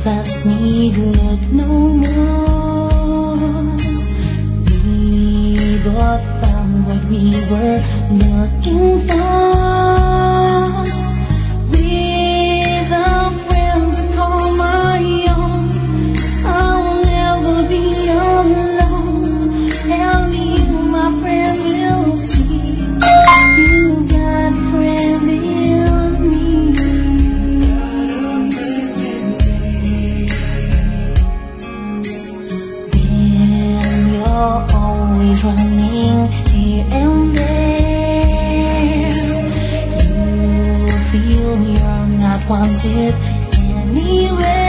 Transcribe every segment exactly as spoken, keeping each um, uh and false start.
past me, look no more. We both found what we were looking for. With a friend to call my own, I'll never be alone. And you, my friend, will see you got a friend in me. When you're always running here and there, you feel you're not wanted anywhere.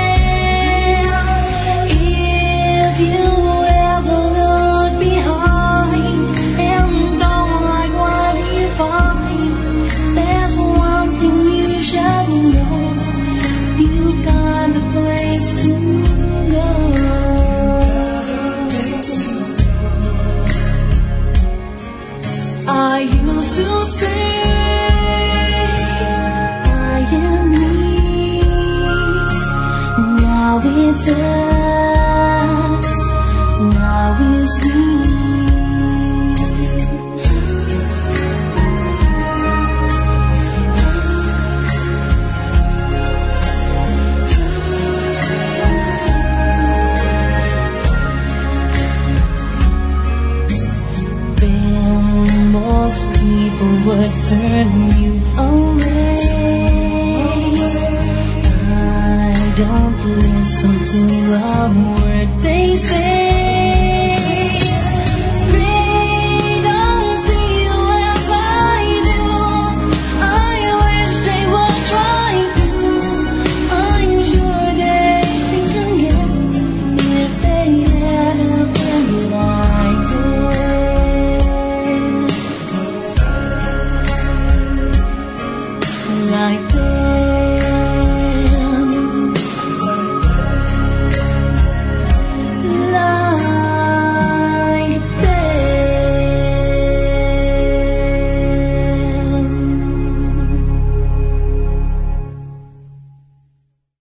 If you ever look behind and don't like what you find, there's one thing you should know: you've got a place to go. I used to say I am me. Now it does. Now it's me. Then most people would turn you away. I don't listen to a word they say.